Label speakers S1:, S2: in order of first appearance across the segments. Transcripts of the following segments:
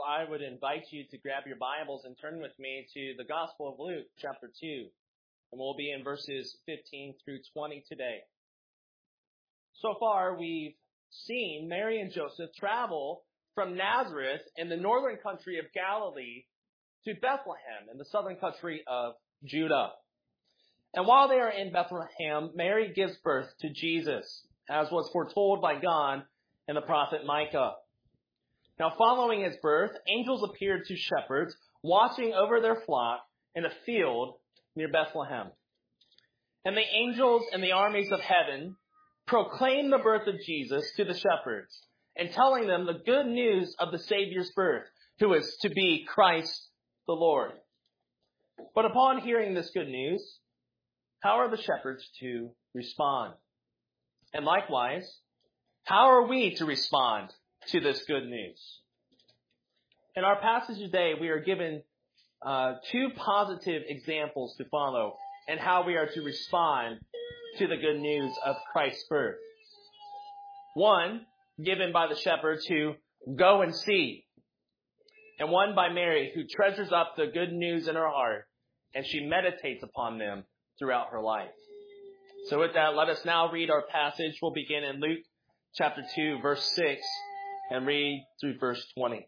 S1: Well, I would invite you to grab your Bibles and turn with me to the Gospel of Luke, chapter 2. And we'll be in verses 15 through 20 today. So far, we've seen Mary and Joseph travel from Nazareth in the northern country of Galilee to Bethlehem in the southern country of Judah. And while they are in Bethlehem, Mary gives birth to Jesus, as was foretold by God in the prophet Micah. Now, following his birth, angels appeared to shepherds watching over their flock in a field near Bethlehem. And the angels and the armies of heaven proclaimed the birth of Jesus to the shepherds and telling them the good news of the Savior's birth, who is to be Christ the Lord. But upon hearing this good news, how are the shepherds to respond? And likewise, how are we to respond to this good news? In our passage today, we are given two positive examples to follow and how we are to respond to the good news of Christ's birth. One, given by the shepherds who go and see, and one by Mary, who treasures up the good news in her heart, and she meditates upon them throughout her life. So with that, let us now read our passage. We'll begin in Luke chapter 2, verse 6, and read through verse 20.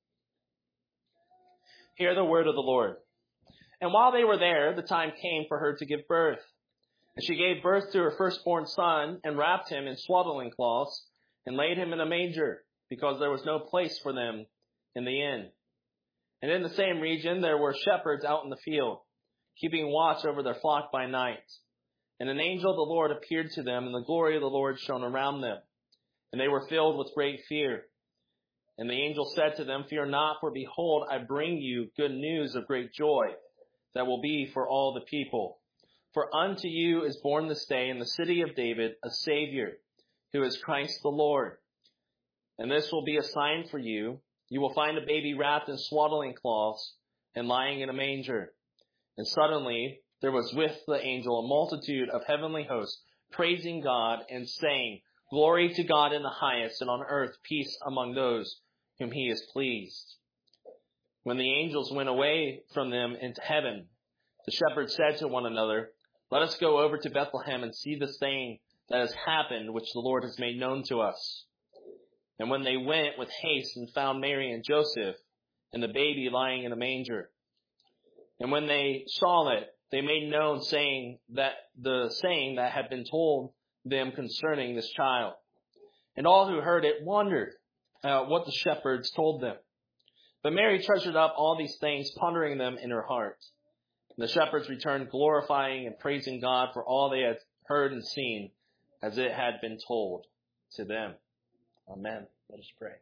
S1: Hear the word of the Lord. And while they were there, the time came for her to give birth. And she gave birth to her firstborn son, and wrapped him in swaddling cloths, and laid him in a manger, because there was no place for them in the inn. And in the same region there were shepherds out in the field, keeping watch over their flock by night. And an angel of the Lord appeared to them, and the glory of the Lord shone around them. And they were filled with great fear. And the angel said to them, "Fear not, for behold, I bring you good news of great joy that will be for all the people. For unto you is born this day in the city of David a Savior, who is Christ the Lord. And this will be a sign for you. You will find a baby wrapped in swaddling cloths and lying in a manger." And suddenly there was with the angel a multitude of heavenly hosts, praising God and saying, "Glory to God in the highest, and on earth peace among those whom he is pleased." When the angels went away from them into heaven, the shepherds said to one another, "Let us go over to Bethlehem and see this thing that has happened, which the Lord has made known to us." And when they went with haste and found Mary and Joseph and the baby lying in a manger. And when they saw it, they made known the saying that had been told them concerning this child. And all who heard it wondered what the shepherds told them. But Mary treasured up all these things, pondering them in her heart. And the shepherds returned, glorifying and praising God for all they had heard and seen, as it had been told to them. Amen. Let us pray.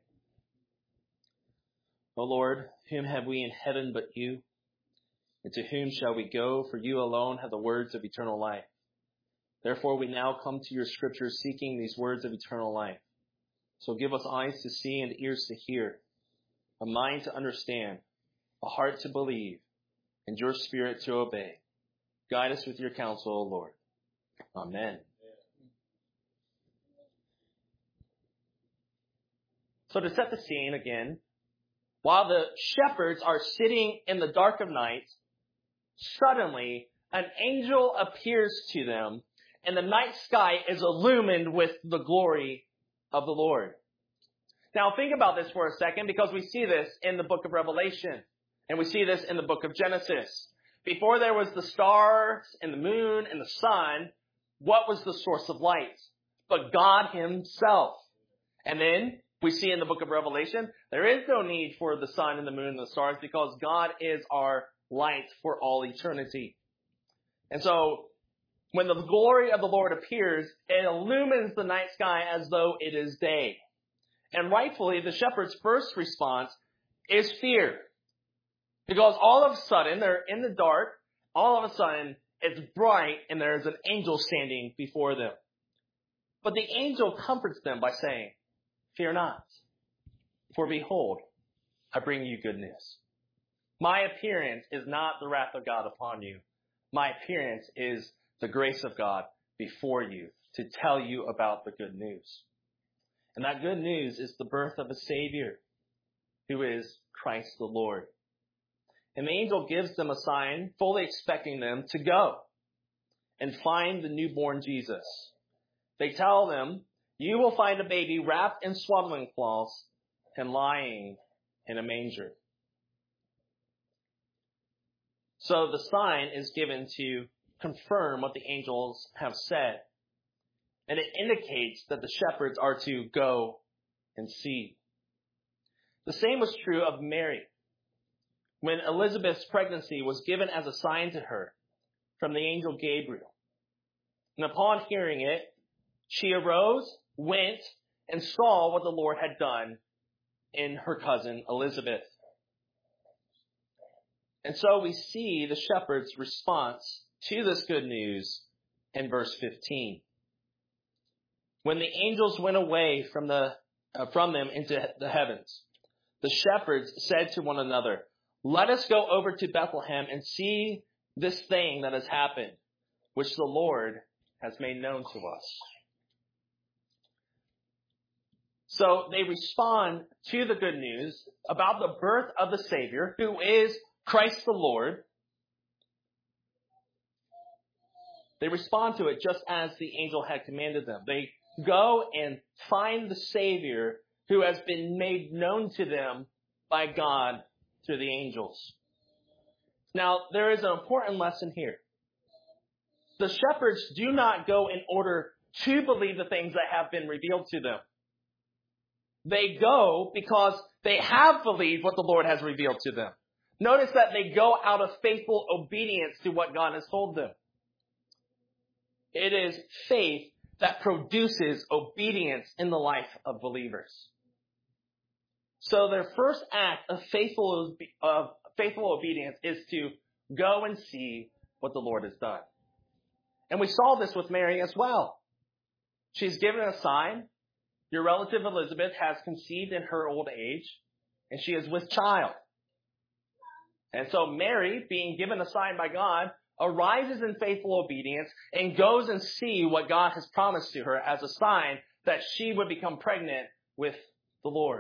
S1: O Lord, whom have we in heaven but you? And to whom shall we go? For you alone have the words of eternal life. Therefore we now come to your scriptures seeking these words of eternal life. So give us eyes to see and ears to hear, a mind to understand, a heart to believe, and your spirit to obey. Guide us with your counsel, O Lord. Amen. So to set the scene again, while the shepherds are sitting in the dark of night, suddenly an angel appears to them, and the night sky is illumined with the glory of the Lord. Now think about this for a second, because we see this in the book of Revelation, and we see this in the book of Genesis. Before there was the stars and the moon and the sun, what was the source of light? But God himself. And then we see in the book of Revelation, there is no need for the sun and the moon and the stars, because God is our light for all eternity. And so when the glory of the Lord appears, it illumines the night sky as though it is day. And rightfully, the shepherd's first response is fear. Because all of a sudden, they're in the dark, all of a sudden, it's bright, and there's an angel standing before them. But the angel comforts them by saying, "Fear not, for behold, I bring you good news. My appearance is not the wrath of God upon you. My appearance is the grace of God before you to tell you about the good news." And that good news is the birth of a Savior. who is Christ the Lord. And the angel gives them a sign, fully expecting them to go and find the newborn Jesus. They tell them, you will find a baby wrapped in swaddling cloths and lying in a manger. So the sign is given to confirm what the angels have said. And it indicates that the shepherds are to go and see. The same was true of Mary, when Elizabeth's pregnancy was given as a sign to her from the angel Gabriel. And upon hearing it, she arose, went, and saw what the Lord had done in her cousin Elizabeth. And so we see the shepherds' response to this good news in verse 15. When the angels went away from them into the heavens, the shepherds said to one another, let us go over to Bethlehem and see this thing that has happened, which the Lord has made known to us. So they respond to the good news about the birth of the Savior, who is Christ the Lord. They respond to it just as the angel had commanded them. They go and find the Savior who has been made known to them by God through the angels. Now, there is an important lesson here. The shepherds do not go in order to believe the things that have been revealed to them. They go because they have believed what the Lord has revealed to them. Notice that they go out of faithful obedience to what God has told them. It is faith that produces obedience in the life of believers. So their first act of faithful obedience is to go and see what the Lord has done. And we saw this with Mary as well. She's given a sign. Your relative Elizabeth has conceived in her old age, and she is with child. And so Mary, being given a sign by God, arises in faithful obedience and goes and see what God has promised to her as a sign that she would become pregnant with the Lord.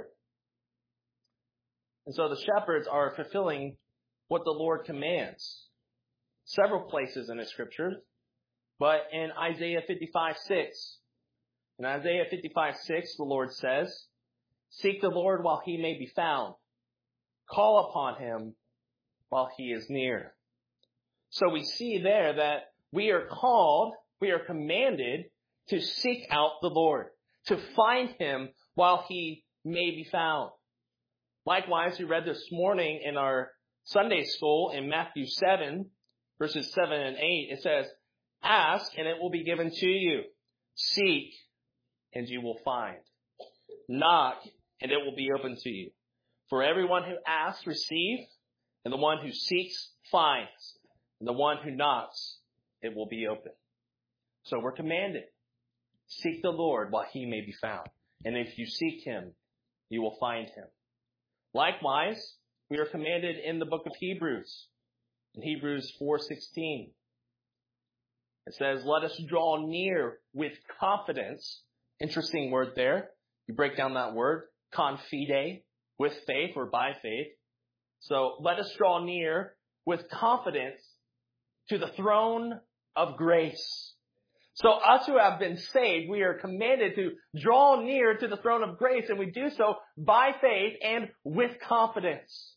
S1: And so the shepherds are fulfilling what the Lord commands. Several places in the scriptures, but in Isaiah 55:6. In Isaiah 55:6, the Lord says, seek the Lord while he may be found. Call upon him while he is near. So we see there that we are called, we are commanded to seek out the Lord, to find him while he may be found. Likewise, we read this morning in our Sunday school in Matthew 7, verses 7 and 8. It says, ask and it will be given to you. Seek and you will find. Knock and it will be open to you. For everyone who asks receives, and the one who seeks finds, and the one who knocks, it will be open. So we're commanded, seek the Lord while he may be found. And if you seek him, you will find him. Likewise, we are commanded in the book of Hebrews, in Hebrews 4:16. It says, let us draw near with confidence. Interesting word there. You break down that word, confide, with faith or by faith. So let us draw near with confidence to the throne of grace. So us who have been saved, we are commanded to draw near to the throne of grace, and we do so by faith and with confidence.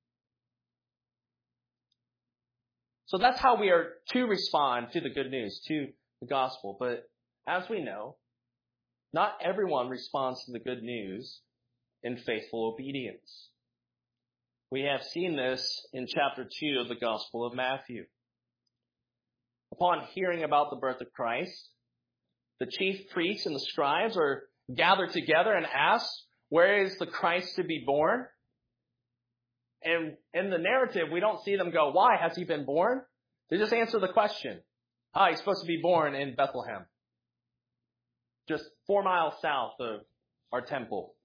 S1: So that's how we are to respond to the good news, to the gospel. But as we know, not everyone responds to the good news in faithful obedience. We have seen this in chapter 2 of the Gospel of Matthew. Upon hearing about the birth of Christ, the chief priests and the scribes are gathered together and ask, where is the Christ to be born? And in the narrative, we don't see them go, why has he been born? They just answer the question. He's supposed to be born in Bethlehem, just 4 miles south of our temple.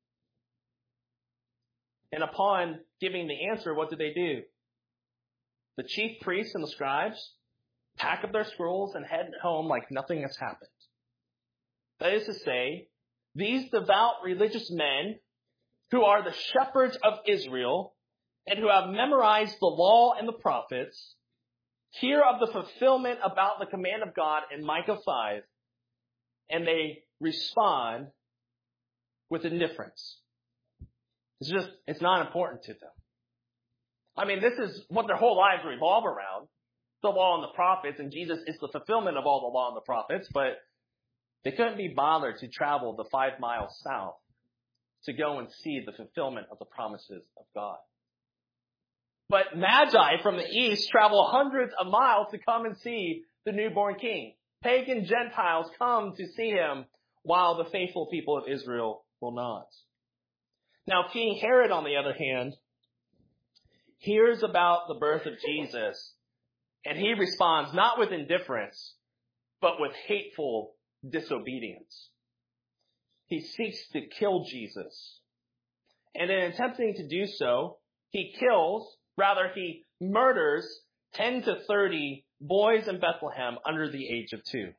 S1: And upon giving the answer, what did they do? The chief priests and the scribes pack up their scrolls and head home like nothing has happened. That is to say, these devout religious men who are the shepherds of Israel and who have memorized the law and the prophets, hear of the fulfillment about the command of God in Micah 5, and they respond with indifference. It's not important to them. I mean, this is what their whole lives revolve around, the law and the prophets, and Jesus is the fulfillment of all the law and the prophets, but they couldn't be bothered to travel the 5 miles south to go and see the fulfillment of the promises of God. But Magi from the east travel hundreds of miles to come and see the newborn king. Pagan Gentiles come to see him, while the faithful people of Israel will not. Now, King Herod, on the other hand, hears about the birth of Jesus, and he responds not with indifference, but with hateful disobedience. He seeks to kill Jesus. And in attempting to do so, he murders 10 to 30 boys in Bethlehem under the age of 2.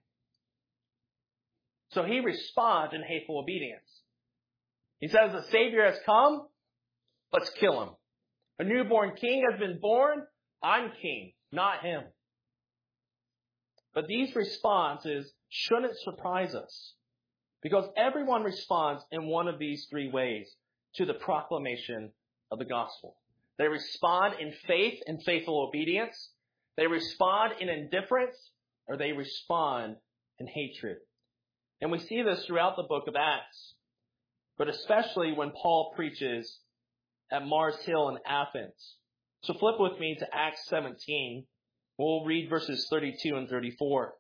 S1: So he responds in hateful obedience. He says, the Savior has come, let's kill him. A newborn king has been born, I'm king, not him. But these responses shouldn't surprise us, because everyone responds in one of these 3 ways to the proclamation of the gospel. They respond in faith and faithful obedience. They respond in indifference, or they respond in hatred. And we see this throughout the book of Acts, but especially when Paul preaches at Mars Hill in Athens. So flip with me to Acts 17. We'll read verses 32 and 34.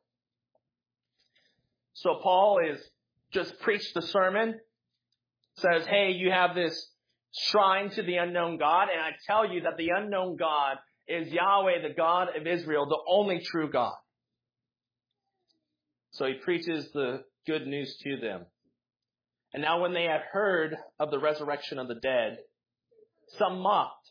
S1: So Paul is just preached the sermon, says, hey, you have this shrine to the unknown God, and I tell you that the unknown God is Yahweh, the God of Israel, the only true God. So he preaches the good news to them. And now when they had heard of the resurrection of the dead, some mocked.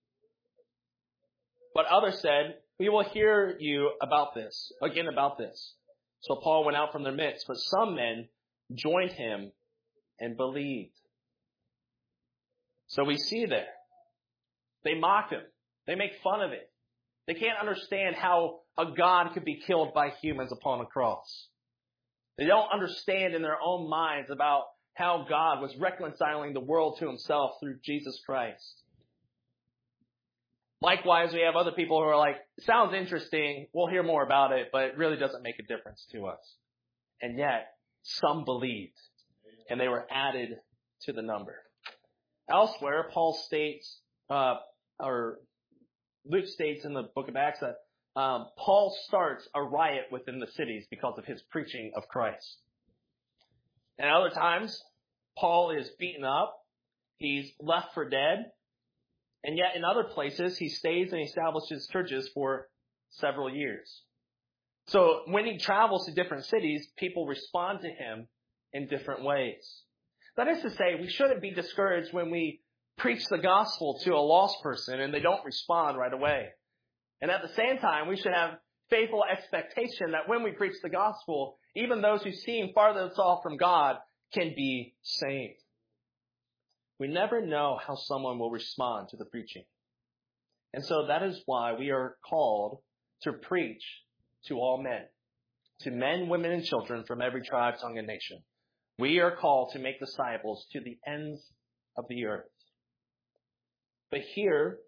S1: But others said, we will hear you about this. So Paul went out from their midst, but some men joined him and believed. So we see there, they mock him. They make fun of it. They can't understand how a God could be killed by humans upon a cross. They don't understand in their own minds about how God was reconciling the world to himself through Jesus Christ. Likewise, we have other people who are like, sounds interesting, we'll hear more about it, but it really doesn't make a difference to us. And yet, some believed, and they were added to the number. Elsewhere, Paul states, or Luke states in the book of Acts that Paul starts a riot within the cities because of his preaching of Christ. And other times, Paul is beaten up, he's left for dead, and yet in other places, he stays and establishes churches for several years. So when he travels to different cities, people respond to him in different ways. That is to say, we shouldn't be discouraged when we preach the gospel to a lost person and they don't respond right away. And at the same time, we should have faithful expectation that when we preach the gospel, even those who seem farthest off from God can be saved. We never know how someone will respond to the preaching. And so that is why we are called to preach to all men, to men, women, and children from every tribe, tongue, and nation. We are called to make disciples to the ends of the earth. But here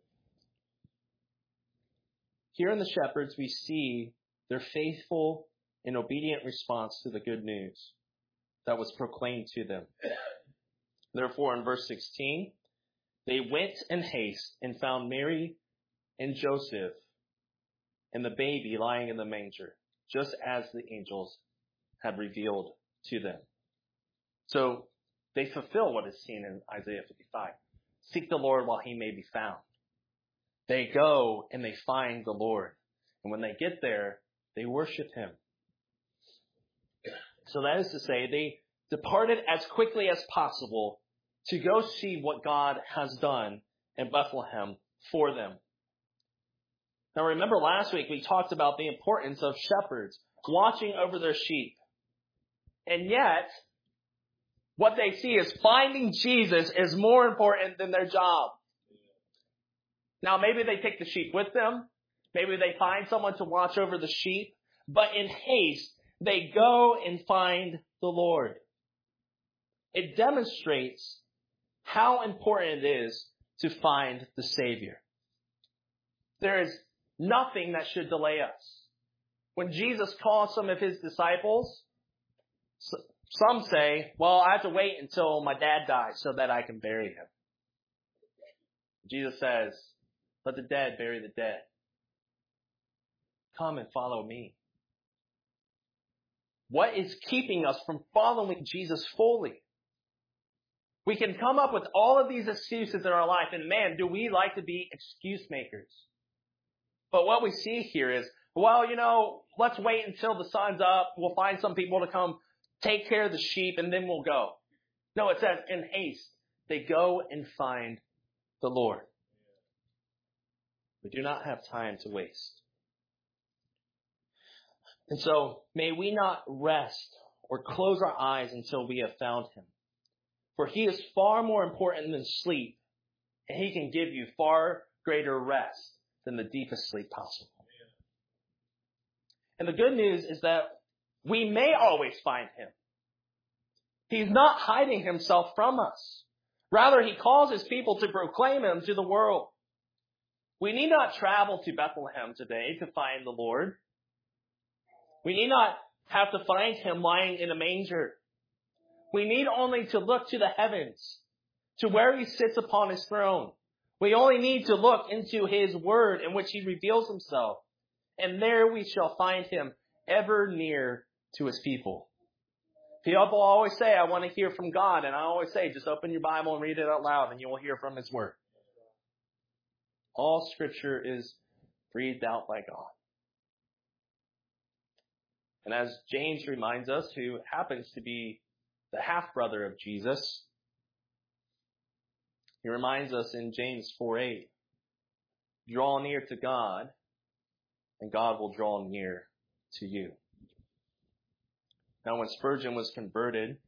S1: in the shepherds, we see their faithful and obedient response to the good news that was proclaimed to them. Therefore, in verse 16, they went in haste and found Mary and Joseph and the baby lying in the manger, just as the angels had revealed to them. So they fulfill what is seen in Isaiah 55. Seek the Lord while he may be found. They go and they find the Lord. And when they get there, they worship him. So that is to say, they departed as quickly as possible to go see what God has done in Bethlehem for them. Now remember last week we talked about the importance of shepherds watching over their sheep. And yet, What they see is finding Jesus is more important than their job. Now, maybe they take the sheep with them. Maybe they find someone to watch over the sheep. But in haste, they go and find the Lord. It demonstrates how important it is to find the Savior. There is nothing that should delay us. When Jesus called some of his disciples, some say, well, I have to wait until my dad dies so that I can bury him. Jesus says, let the dead bury the dead. Come and follow me. What is keeping us from following Jesus fully? We can come up with all of these excuses in our life, and man, do we like to be excuse makers. But what we see here is, well, let's wait until the sun's up. We'll find some people to come take care of the sheep, and then we'll go. No, it says, in haste, they go and find the Lord. We do not have time to waste. And so, may we not rest or close our eyes until we have found him. For he is far more important than sleep, and he can give you far greater rest than the deepest sleep possible. And the good news is that we may always find him. He's not hiding himself from us. Rather, he calls his people to proclaim him to the world. We need not travel to Bethlehem today to find the Lord. We need not have to find him lying in a manger. We need only to look to the heavens, to where he sits upon his throne. We only need to look into his word in which he reveals himself. And there we shall find him ever near to his people. People always say, I want to hear from God. And I always say, just open your Bible and read it out loud and you will hear from his word. All scripture is breathed out by God. And as James reminds us, who happens to be the half-brother of Jesus, he reminds us in James 4:8, draw near to God, and God will draw near to you. Now, when Spurgeon was converted,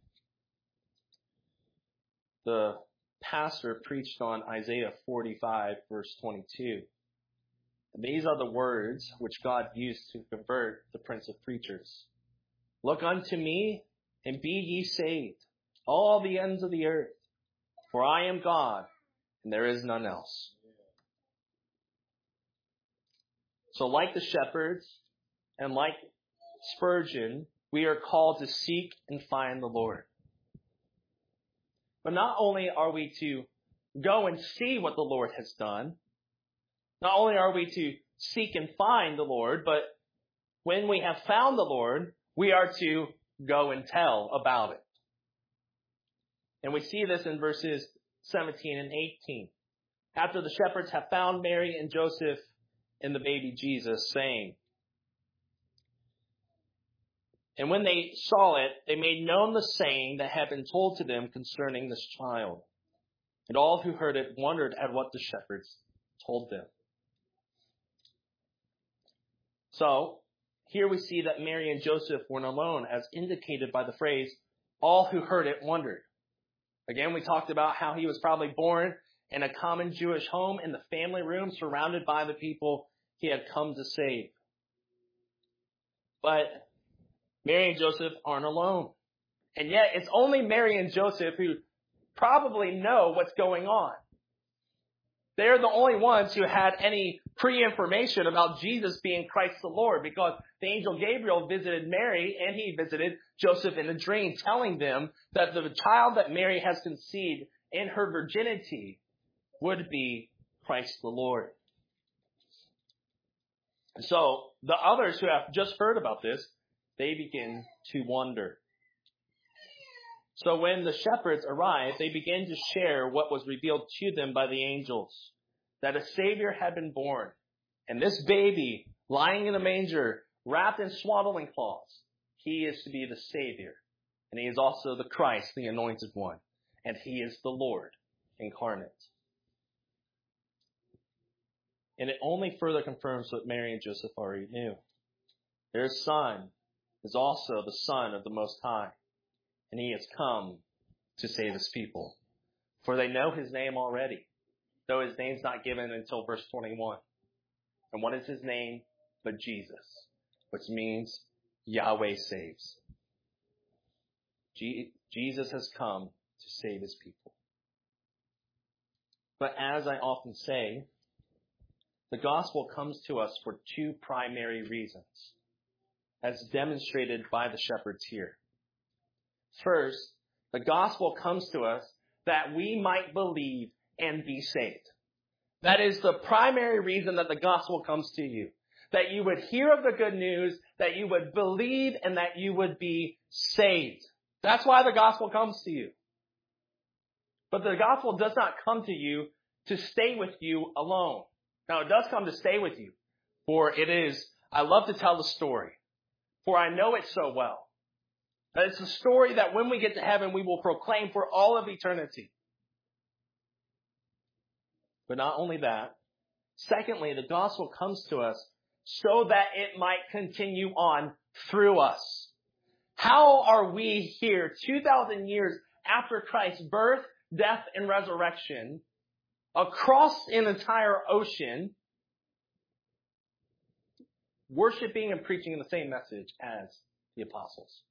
S1: the pastor preached on Isaiah 45, verse 22. And these are the words which God used to convert the Prince of Preachers. Look unto me, and be ye saved, all the ends of the earth. For I am God, and there is none else. So like the shepherds, and like Spurgeon, we are called to seek and find the Lord. But not only are we to go and see what the Lord has done, not only are we to seek and find the Lord, but when we have found the Lord, we are to go and tell about it. And we see this in verses 17 and 18. After the shepherds have found Mary and Joseph and the baby Jesus, saying, and when they saw it, they made known the saying that had been told to them concerning this child. And all who heard it wondered at what the shepherds told them. So, here we see that Mary and Joseph weren't alone, as indicated by the phrase, all who heard it wondered. Again, we talked about how he was probably born in a common Jewish home in the family room, surrounded by the people he had come to save. But Mary and Joseph aren't alone. And yet, it's only Mary and Joseph who probably know what's going on. They're the only ones who had any pre-information about Jesus being Christ the Lord, because the angel Gabriel visited Mary and he visited Joseph in a dream, telling them that the child that Mary has conceived in her virginity would be Christ the Lord. So the others who have just heard about this, they begin to wonder. So when the shepherds arrived, they began to share what was revealed to them by the angels, that a Savior had been born. And this baby, lying in a manger, wrapped in swaddling cloths, he is to be the Savior. And he is also the Christ, the Anointed One. And he is the Lord incarnate. And it only further confirms what Mary and Joseph already knew. Their son is also the Son of the Most High. And he has come to save his people. For they know his name already, though his name's not given until verse 21. And what is his name but Jesus, which means Yahweh saves. Jesus has come to save his people. But as I often say, the gospel comes to us for two primary reasons, as demonstrated by the shepherds here. First, the gospel comes to us that we might believe and be saved. That is the primary reason that the gospel comes to you. That you would hear of the good news, that you would believe, and that you would be saved. That's why the gospel comes to you. But the gospel does not come to you to stay with you alone. Now, it does come to stay with you. For it is, I love to tell the story. For I know it so well. That it's a story that when we get to heaven, we will proclaim for all of eternity. But not only that. Secondly, the gospel comes to us so that it might continue on through us. How are we here 2,000 years after Christ's birth, death, and resurrection, across an entire ocean, worshiping and preaching the same message as the apostles?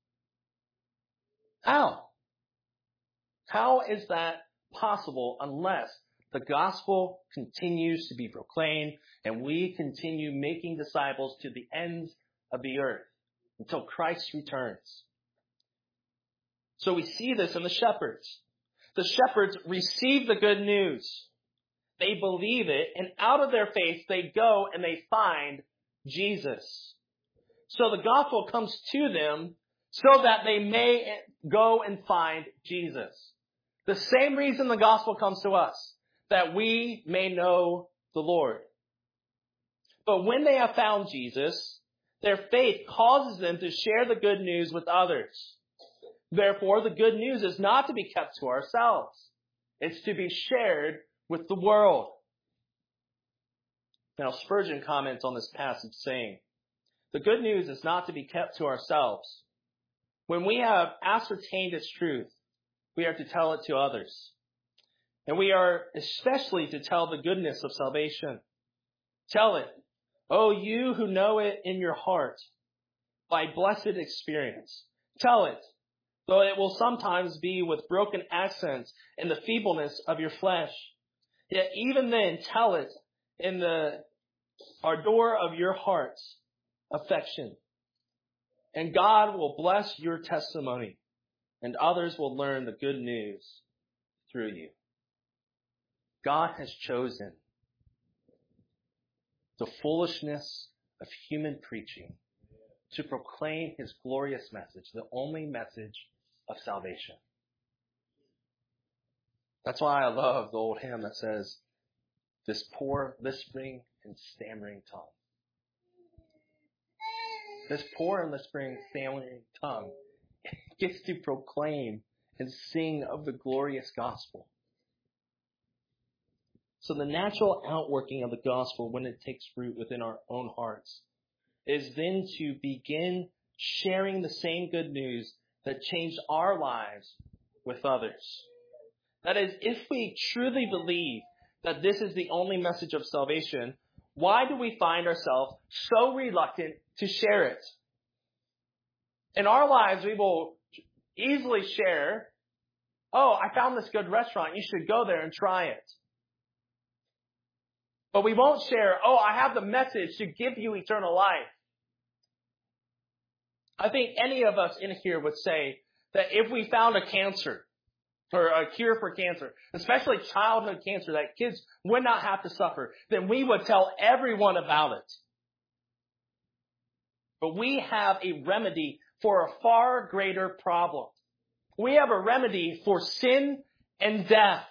S1: How? How is that possible unless the gospel continues to be proclaimed and we continue making disciples to the ends of the earth until Christ returns? So we see this in the shepherds. The shepherds receive the good news. They believe it, and out of their faith, they go and they find Jesus. So the gospel comes to them so that they may go and find Jesus. The same reason the gospel comes to us, that we may know the Lord. But when they have found Jesus, their faith causes them to share the good news with others. Therefore, the good news is not to be kept to ourselves. It's to be shared with the world. Now, Spurgeon comments on this passage saying, the good news is not to be kept to ourselves. When we have ascertained its truth, we are to tell it to others. And we are especially to tell the goodness of salvation. Tell it, oh, you who know it in your heart, by blessed experience. Tell it, though it will sometimes be with broken accents and the feebleness of your flesh. Yet even then, tell it in the ardor of your heart's affection. And God will bless your testimony, and others will learn the good news through you. God has chosen the foolishness of human preaching to proclaim his glorious message, the only message of salvation. That's why I love the old hymn that says, this poor lisping and stammering tongue. This poor and lisping, stammering tongue gets to proclaim and sing of the glorious gospel. So the natural outworking of the gospel when it takes root within our own hearts is then to begin sharing the same good news that changed our lives with others. That is, if we truly believe that this is the only message of salvation, why do we find ourselves so reluctant to share it? In our lives, we will easily share, oh, I found this good restaurant. You should go there and try it. But we won't share, oh, I have the message to give you eternal life. I think any of us in here would say that if we found a cancer or a cure for cancer, especially childhood cancer, that kids would not have to suffer, then we would tell everyone about it. But we have a remedy for a far greater problem. We have a remedy for sin and death.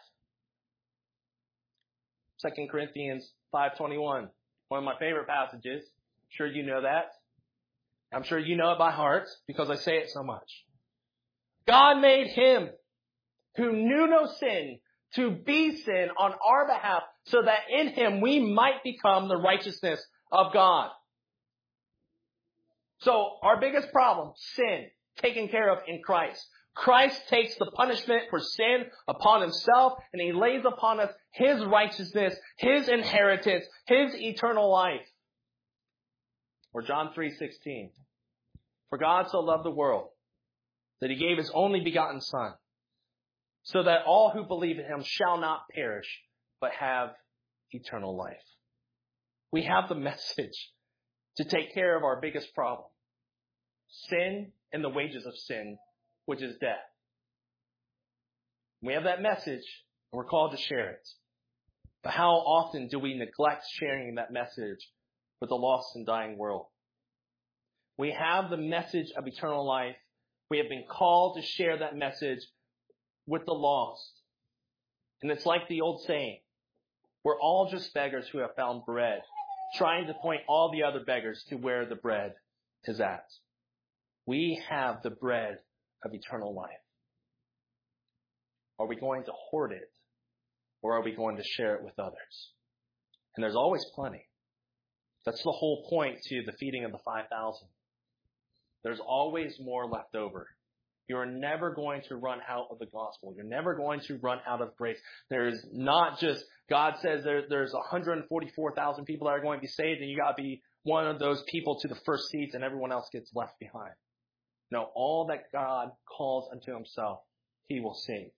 S1: 2 Corinthians 5:21, one of my favorite passages. I'm sure you know that. I'm sure you know it by heart because I say it so much. God made him who knew no sin to be sin on our behalf so that in him we might become the righteousness of God. So our biggest problem, sin, taken care of in Christ. Christ takes the punishment for sin upon himself, and he lays upon us his righteousness, his inheritance, his eternal life. Or John 3:16. For God so loved the world that he gave his only begotten Son, so that all who believe in him shall not perish, but have eternal life. We have the message to take care of our biggest problem. Sin and the wages of sin, which is death. We have that message, and we're called to share it. But how often do we neglect sharing that message with the lost and dying world? We have the message of eternal life. We have been called to share that message with the lost. And it's like the old saying, we're all just beggars who have found bread, trying to point all the other beggars to where the bread is at. We have the bread of eternal life. Are we going to hoard it, or are we going to share it with others? And there's always plenty. That's the whole point to the feeding of the 5,000. There's always more left over. You're never going to run out of the gospel. You're never going to run out of grace. There's not just, God says there's 144,000 people that are going to be saved, and you got to be one of those people to the first seats, and everyone else gets left behind. No, all that God calls unto himself, he will save.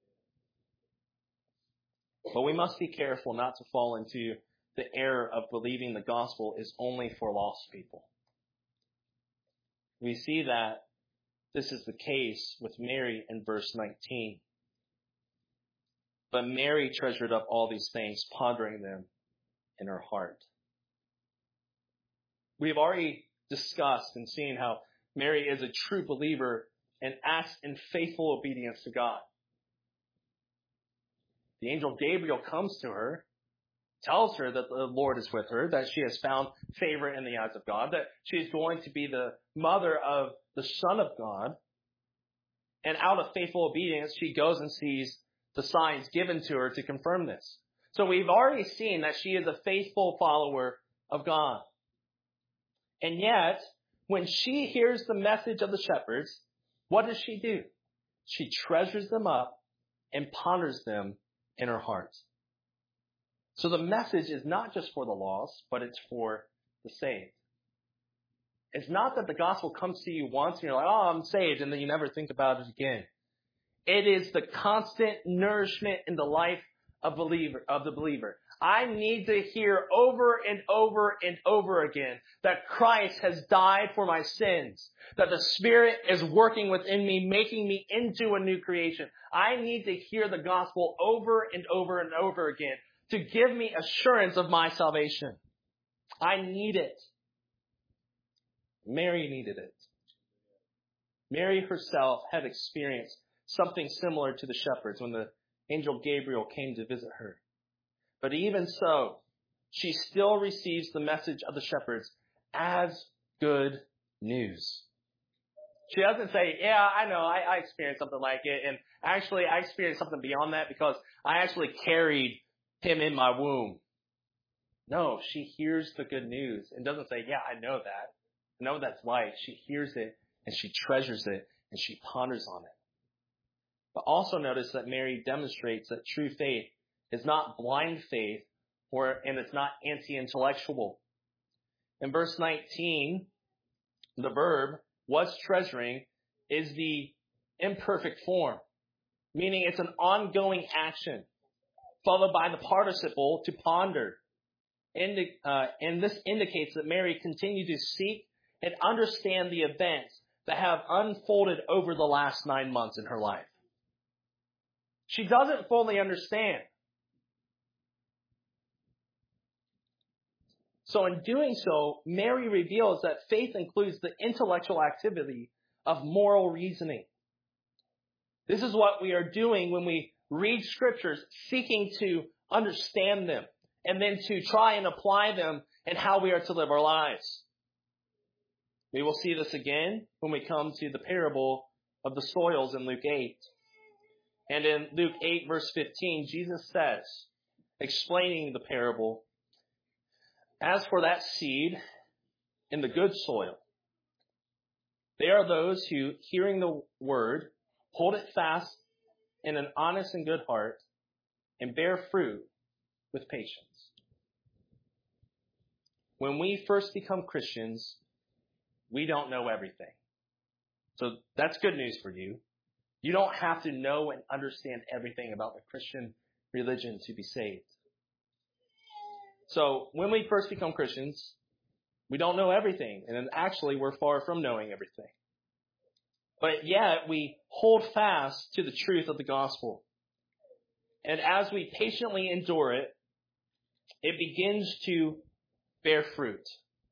S1: But we must be careful not to fall into the error of believing the gospel is only for lost people. We see that this is the case with Mary in verse 19. But Mary treasured up all these things, pondering them in her heart. We have already discussed and seen how Mary is a true believer and acts in faithful obedience to God. The angel Gabriel comes to her, tells her that the Lord is with her, that she has found favor in the eyes of God, that she is going to be the mother of the Son of God. And out of faithful obedience, she goes and sees the signs given to her to confirm this. So we've already seen that she is a faithful follower of God. And yet, when she hears the message of the shepherds, what does she do? She treasures them up and ponders them in her heart. So the message is not just for the lost, but it's for the saved. It's not that the gospel comes to you once and you're like, oh, I'm saved, and then you never think about it again. It is the constant nourishment in the life of the believer. I need to hear over and over and over again that Christ has died for my sins, that the Spirit is working within me, making me into a new creation. I need to hear the gospel over and over and over again to give me assurance of my salvation. I need it. Mary needed it. Mary herself had experienced something similar to the shepherds when the angel Gabriel came to visit her. But even so, she still receives the message of the shepherds as good news. She doesn't say, yeah, I know, I experienced something like it. And actually, I experienced something beyond that because I actually carried him in my womb. No, she hears the good news and doesn't say, yeah, I know that. I know what that's like. She hears it and she treasures it and she ponders on it. But also notice that Mary demonstrates that true faith is not blind faith and it's not anti-intellectual. In verse 19, the verb was treasuring is the imperfect form, meaning it's an ongoing action followed by the participle to ponder. And this indicates that Mary continued to seek and understand the events that have unfolded over the last 9 months in her life. She doesn't fully understand. So in doing so, Mary reveals that faith includes the intellectual activity of moral reasoning. This is what we are doing when we read scriptures, seeking to understand them and then to try and apply them in how we are to live our lives. We will see this again when we come to the parable of the soils in Luke 8. And in Luke 8, verse 15, Jesus says, explaining the parable, as for that seed in the good soil, they are those who, hearing the word, hold it fast in an honest and good heart, and bear fruit with patience. When we first become Christians, we don't know everything. So that's good news for you. You don't have to know and understand everything about the Christian religion to be saved. So when we first become Christians, we don't know everything. And actually, we're far from knowing everything. But yet, we hold fast to the truth of the gospel. And as we patiently endure it, it begins to bear fruit.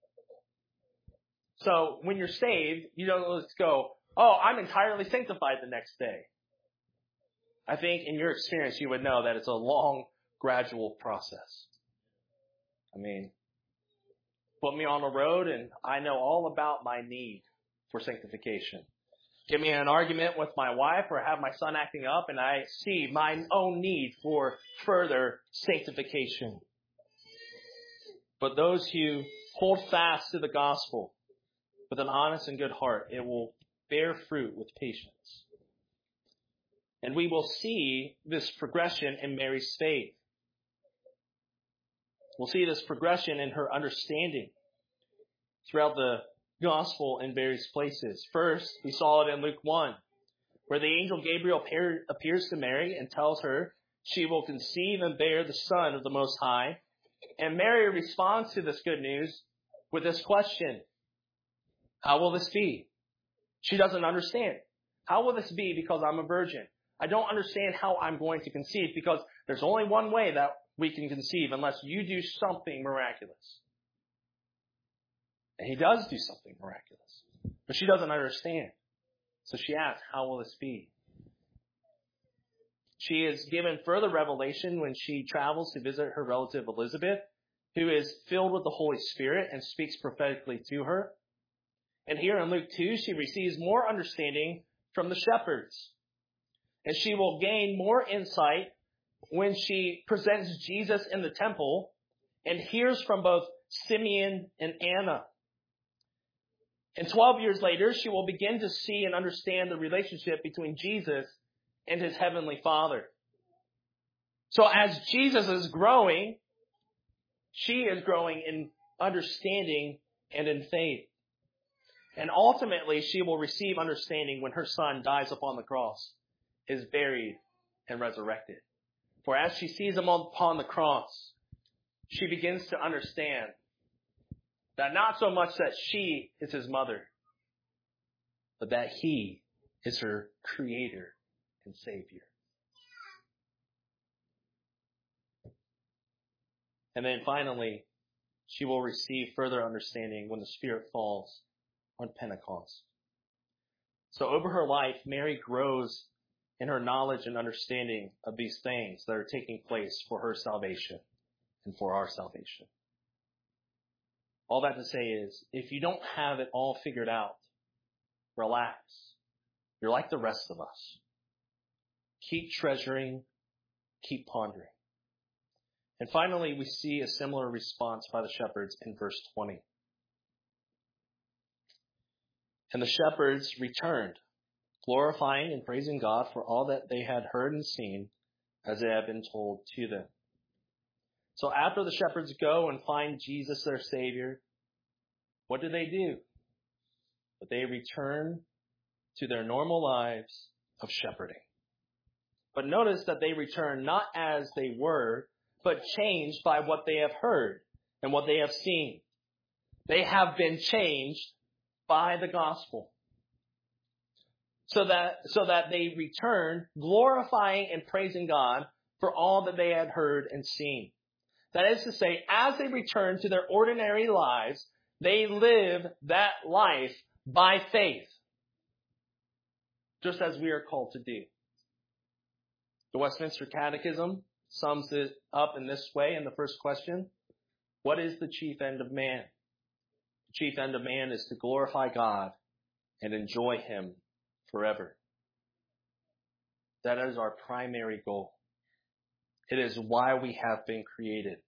S1: So when you're saved, you don't just go, oh, I'm entirely sanctified the next day. I think in your experience, you would know that it's a long, gradual process. I mean, put me on the road and I know all about my need for sanctification. Get me in an argument with my wife or have my son acting up and I see my own need for further sanctification. But those who hold fast to the gospel with an honest and good heart, it will bear fruit with patience. And we will see this progression in Mary's faith. We'll see this progression in her understanding throughout the gospel in various places. First, we saw it in Luke 1, where the angel Gabriel appears to Mary and tells her she will conceive and bear the Son of the Most High. And Mary responds to this good news with this question: how will this be? She doesn't understand. How will this be because I'm a virgin? I don't understand how I'm going to conceive because there's only one way that we can conceive unless you do something miraculous. And he does do something miraculous. But she doesn't understand. So she asks, how will this be? She is given further revelation when she travels to visit her relative Elizabeth, who is filled with the Holy Spirit and speaks prophetically to her. And here in Luke 2, she receives more understanding from the shepherds. And she will gain more insight when she presents Jesus in the temple and hears from both Simeon and Anna. And 12 years later, she will begin to see and understand the relationship between Jesus and his heavenly Father. So as Jesus is growing, she is growing in understanding and in faith. And ultimately, she will receive understanding when her son dies upon the cross, is buried, and resurrected. For as she sees him upon the cross, she begins to understand that not so much that she is his mother, but that he is her creator and savior. And then finally, she will receive further understanding when the Spirit falls on Pentecost. So over her life, Mary grows in her knowledge and understanding of these things that are taking place for her salvation and for our salvation. All that to say is, if you don't have it all figured out, relax. You're like the rest of us. Keep treasuring, keep pondering. And finally, we see a similar response by the shepherds in verse 20. And the shepherds returned, glorifying and praising God for all that they had heard and seen as it had been told to them. So after the shepherds go and find Jesus, their Savior, what do? But they return to their normal lives of shepherding. But notice that they return not as they were, but changed by what they have heard and what they have seen. They have been changed by the gospel. So that they return glorifying and praising God for all that they had heard and seen. That is to say, as they return to their ordinary lives, they live that life by faith, just as we are called to do. The Westminster Catechism sums it up in this way in the first question. What is the chief end of man? The chief end of man is to glorify God and enjoy him forever. That is our primary goal. It is why we have been created.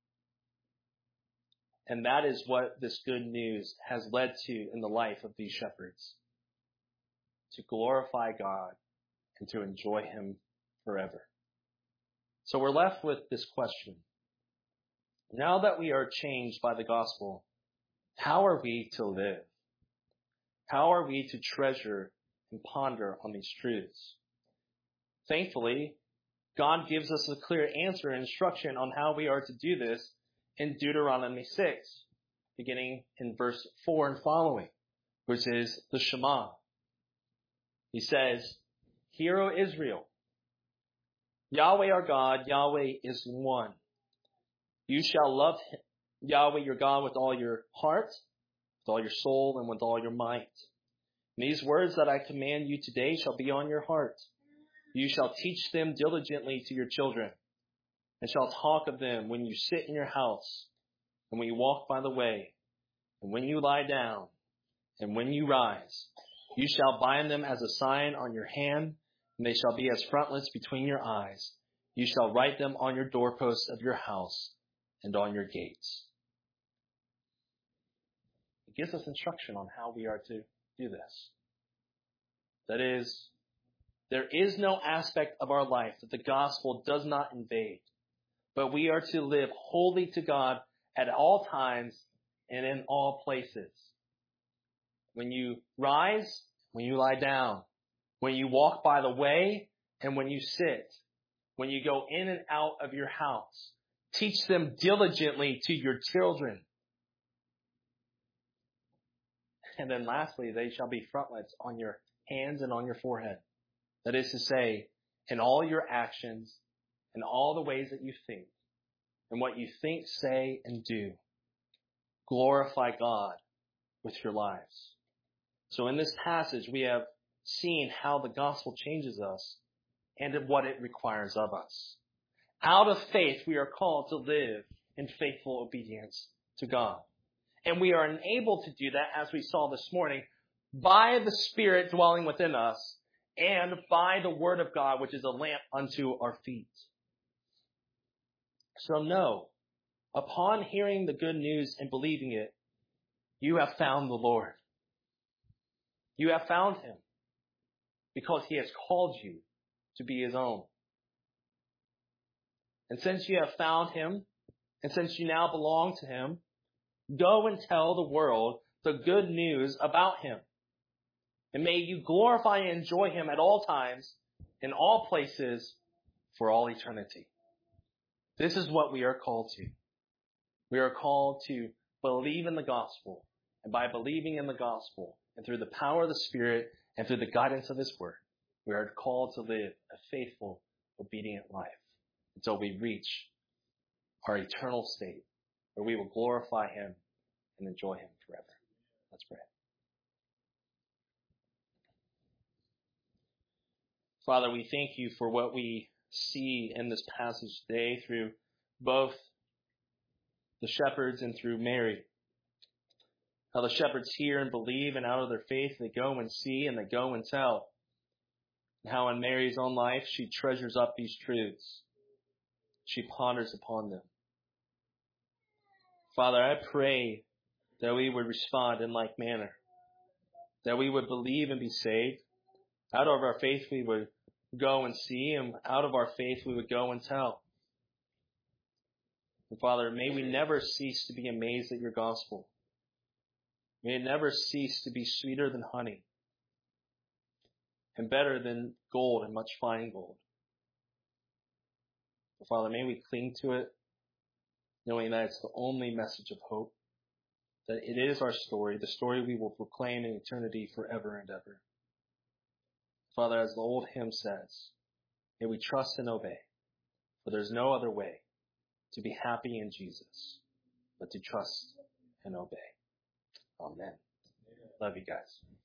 S1: And that is what this good news has led to in the life of these shepherds. To glorify God and to enjoy him forever. So we're left with this question. Now that we are changed by the gospel, how are we to live? How are we to treasure and ponder on these truths? Thankfully, God gives us a clear answer and instruction on how we are to do this in Deuteronomy 6, beginning in verse 4 and following, which is the Shema. He says, "Hear, O Israel, Yahweh our God, Yahweh is one. You shall love Yahweh your God with all your heart, with all your soul, and with all your might. And these words that I command you today shall be on your heart. You shall teach them diligently to your children, and shall talk of them when you sit in your house, and when you walk by the way, and when you lie down, and when you rise. You shall bind them as a sign on your hand, and they shall be as frontlets between your eyes. You shall write them on your doorposts of your house and on your gates." It gives us instruction on how we are to do this. That is, there is no aspect of our life that the gospel does not invade, but we are to live wholly to God at all times and in all places. When you rise, when you lie down, when you walk by the way, and when you sit, when you go in and out of your house, teach them diligently to your children. And then lastly, they shall be frontlets on your hands and on your forehead. That is to say, in all your actions, in all the ways that you think, and what you think, say, and do, glorify God with your lives. So in this passage, we have seen how the gospel changes us and what it requires of us. Out of faith, we are called to live in faithful obedience to God. And we are enabled to do that, as we saw this morning, by the Spirit dwelling within us and by the Word of God, which is a lamp unto our feet. So know, upon hearing the good news and believing it, you have found the Lord. You have found him because he has called you to be his own. And since you have found him, and since you now belong to him, go and tell the world the good news about him. And may you glorify and enjoy him at all times, in all places, for all eternity. This is what we are called to. We are called to believe in the gospel. And by believing in the gospel, and through the power of the Spirit, and through the guidance of his word, we are called to live a faithful, obedient life until we reach our eternal state, where we will glorify him and enjoy him forever. Let's pray. Father, we thank you for what we see in this passage today through both the shepherds and through Mary. How the shepherds hear and believe, and out of their faith they go and see and they go and tell. And how in Mary's own life she treasures up these truths. She ponders upon them. Father, I pray that we would respond in like manner. That we would believe and be saved. Out of our faith we would go and see, and out of our faith we would go and tell. And Father, may we never cease to be amazed at your gospel. May it never cease to be sweeter than honey and better than gold and much fine gold. But Father, may we cling to it, knowing that it's the only message of hope, that it is our story, the story we will proclaim in eternity forever and ever. Father, as the old hymn says, may we trust and obey, for there's no other way to be happy in Jesus but to trust and obey. Amen. Love you guys.